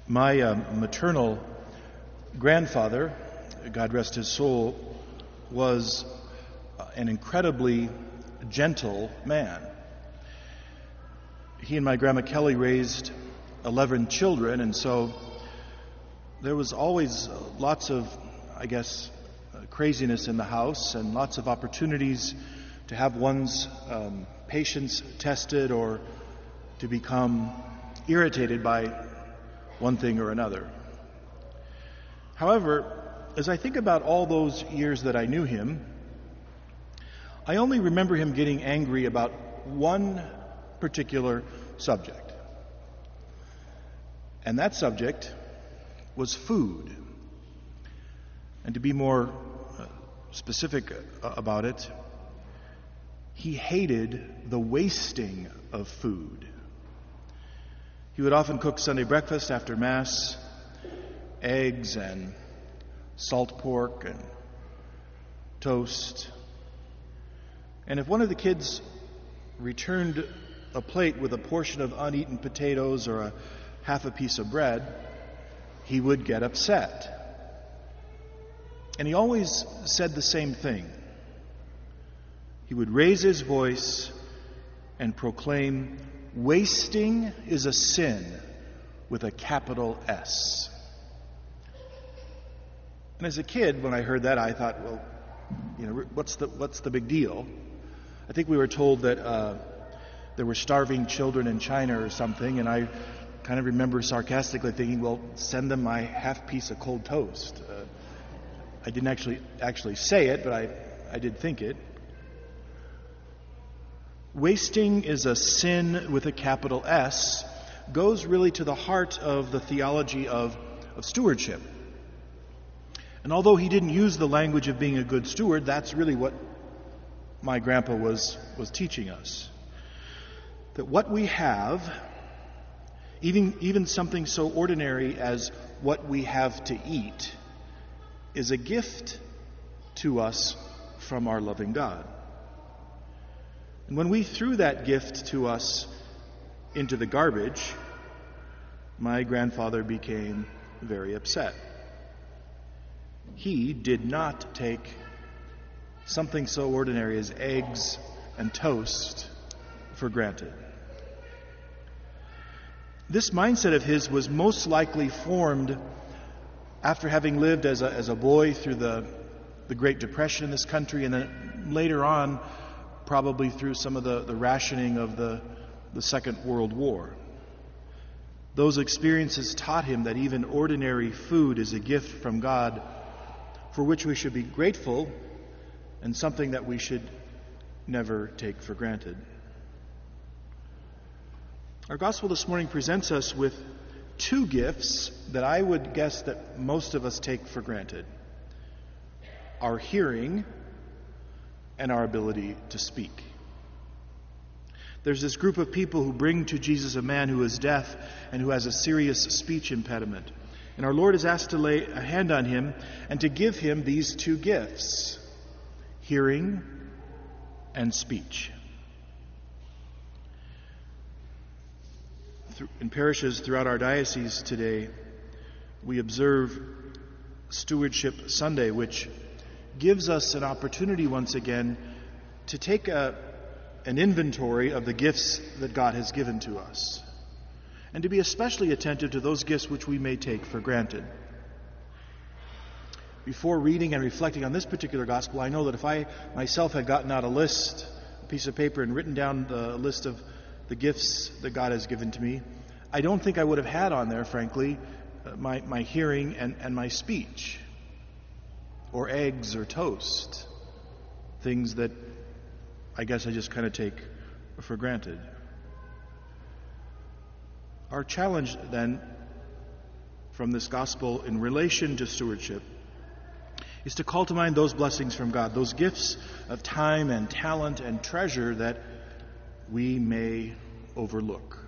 My maternal grandfather, God rest his soul, was an incredibly gentle man. He and my Grandma Kelly raised 11 children, and so there was always lots of, craziness in the house and lots of opportunities to have one's patience tested or to become irritated by one thing or another. However, as I think about all those years that I knew him, I only remember him getting angry about one particular subject. And that subject was food. And to be more specific about it, he hated the wasting of food. He would often cook Sunday breakfast after Mass, eggs and salt pork and toast. And if one of the kids returned a plate with a portion of uneaten potatoes or half a piece of bread, he would get upset. And he always said the same thing. He would raise his voice and proclaim, "Wasting is a sin with a capital S." And as a kid, when I heard that, I thought, well, what's the big deal? I think we were told that there were starving children in China or something, and I kind of remember sarcastically thinking, well, send them my half piece of cold toast. I didn't actually say it, but I did think it. Wasting is a sin with a capital S goes really to the heart of the theology of stewardship. And although he didn't use the language of being a good steward, that's really what my grandpa was teaching us. That what we have, even something so ordinary as what we have to eat, is a gift to us from our loving God. And when we threw that gift to us into the garbage, my grandfather became very upset. He did not take something so ordinary as eggs and toast for granted. This mindset of his was most likely formed after having lived as a boy through the Great Depression in this country, and then later on probably through some of the rationing of the Second World War. Those experiences taught him that even ordinary food is a gift from God for which we should be grateful and something that we should never take for granted. Our gospel this morning presents us with two gifts that I would guess that most of us take for granted: our hearing and our ability to speak. There's this group of people who bring to Jesus a man who is deaf and who has a serious speech impediment. And our Lord is asked to lay a hand on him and to give him these two gifts: hearing and speech. In parishes throughout our diocese today, we observe Stewardship Sunday, which gives us an opportunity once again to take an inventory of the gifts that God has given to us, and to be especially attentive to those gifts which we may take for granted. Before reading and reflecting on this particular gospel, I know that if I myself had gotten out a piece of paper, and written down the list of the gifts that God has given to me, I don't think I would have had on there, frankly, my hearing and my speech, or eggs or toast, things that I guess I just kind of take for granted. Our challenge then from this gospel in relation to stewardship is to call to mind those blessings from God, those gifts of time and talent and treasure that we may overlook.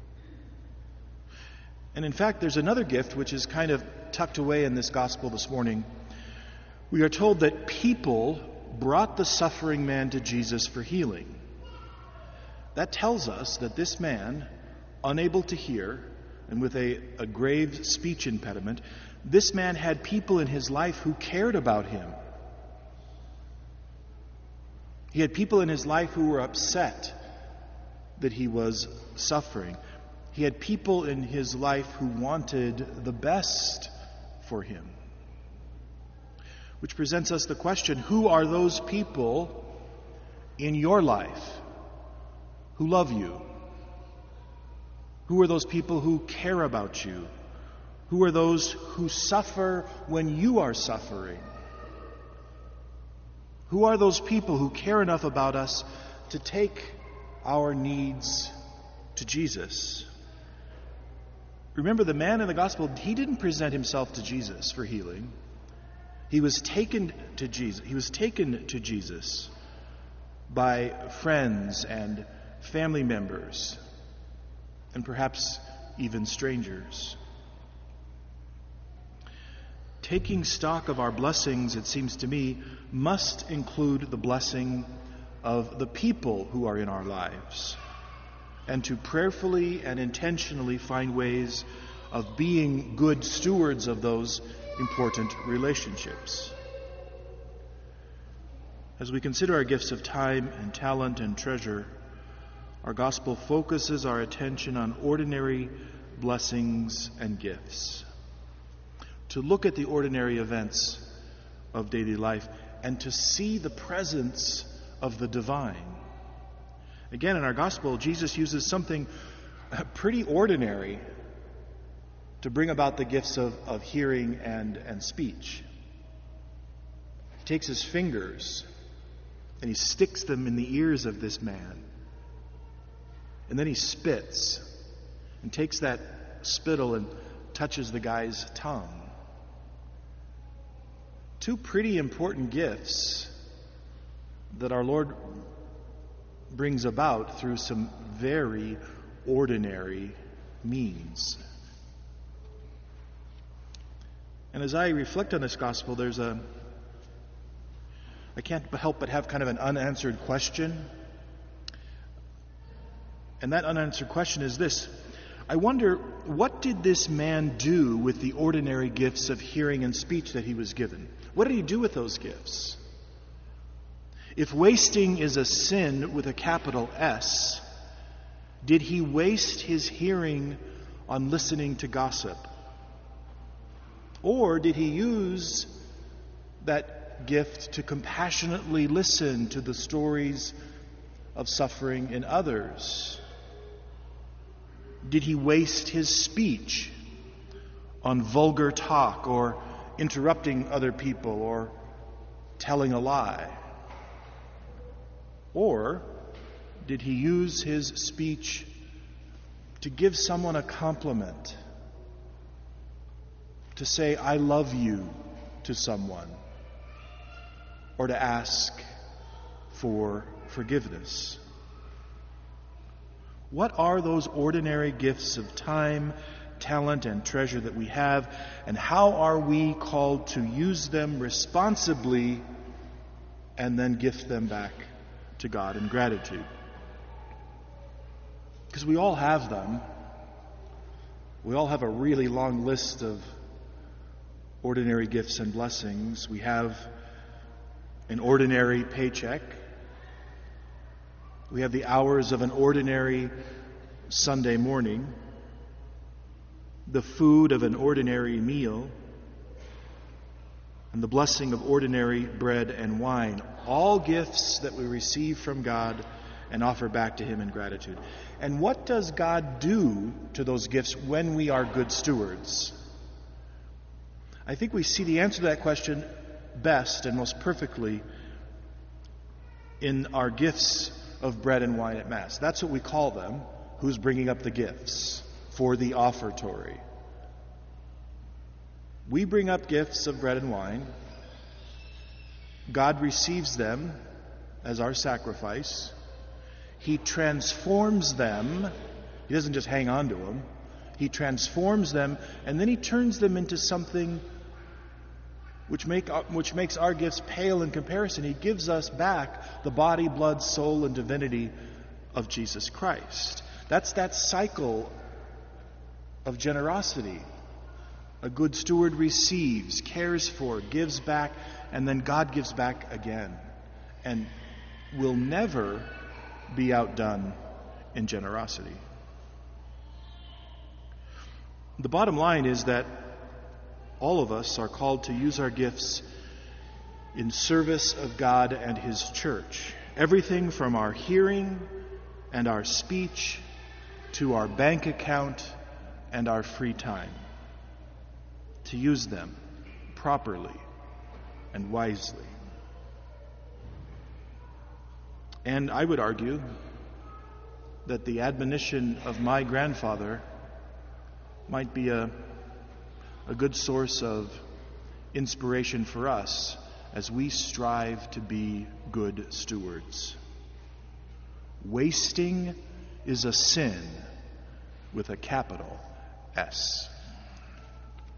And in fact, there's another gift which is kind of tucked away in this gospel this morning. We are told that people brought the suffering man to Jesus for healing. That tells us that this man, unable to hear and with a grave speech impediment, this man had people in his life who cared about him. He had people in his life who were upset that he was suffering. He had people in his life who wanted the best for him. Which presents us the question, who are those people in your life who love you? Who are those people who care about you? Who are those who suffer when you are suffering? Who are those people who care enough about us to take our needs to Jesus? Remember, the man in the gospel, he didn't present himself to Jesus for healing. He was taken to Jesus. He was taken to Jesus by friends and family members, and perhaps even strangers. Taking stock of our blessings, it seems to me, must include the blessing of the people who are in our lives, and to prayerfully and intentionally find ways of being good stewards of those important relationships. As we consider our gifts of time and talent and treasure, our gospel focuses our attention on ordinary blessings and gifts. To look at the ordinary events of daily life and to see the presence of the divine. Again, in our gospel, Jesus uses something pretty ordinary to bring about the gifts of hearing and speech. He takes his fingers and he sticks them in the ears of this man. And then he spits and takes that spittle and touches the guy's tongue. Two pretty important gifts that our Lord brings about through some very ordinary means. And as I reflect on this gospel, I can't help but have kind of an unanswered question. And that unanswered question is this: I wonder, what did this man do with the ordinary gifts of hearing and speech that he was given? What did he do with those gifts? If wasting is a sin with a capital S, did he waste his hearing on listening to gossip? Or did he use that gift to compassionately listen to the stories of suffering in others? Did he waste his speech on vulgar talk or interrupting other people or telling a lie? Or did he use his speech to give someone a compliment, to say, "I love you" to someone, or to ask for forgiveness? What are those ordinary gifts of time, talent, and treasure that we have, and how are we called to use them responsibly and then gift them back to God in gratitude? Because we all have them. We all have a really long list of ordinary gifts and blessings. We have an ordinary paycheck. We have the hours of an ordinary Sunday morning, the food of an ordinary meal, and the blessing of ordinary bread and wine. All gifts that we receive from God and offer back to Him in gratitude. And what does God do to those gifts when we are good stewards? I think we see the answer to that question best and most perfectly in our gifts of bread and wine at Mass. That's what we call them. Who's bringing up the gifts for the offertory? We bring up gifts of bread and wine. God receives them as our sacrifice. He transforms them. He doesn't just hang on to them. He transforms them, and then He turns them into something which makes our gifts pale in comparison. He gives us back the body, blood, soul, and divinity of Jesus Christ. That's that cycle of generosity. A good steward receives, cares for, gives back, and then God gives back again, and will never be outdone in generosity. The bottom line is that all of us are called to use our gifts in service of God and His church. Everything from our hearing and our speech to our bank account and our free time. To use them properly and wisely. And I would argue that the admonition of my grandfather might be a good source of inspiration for us as we strive to be good stewards. Wasting is a sin with a capital S.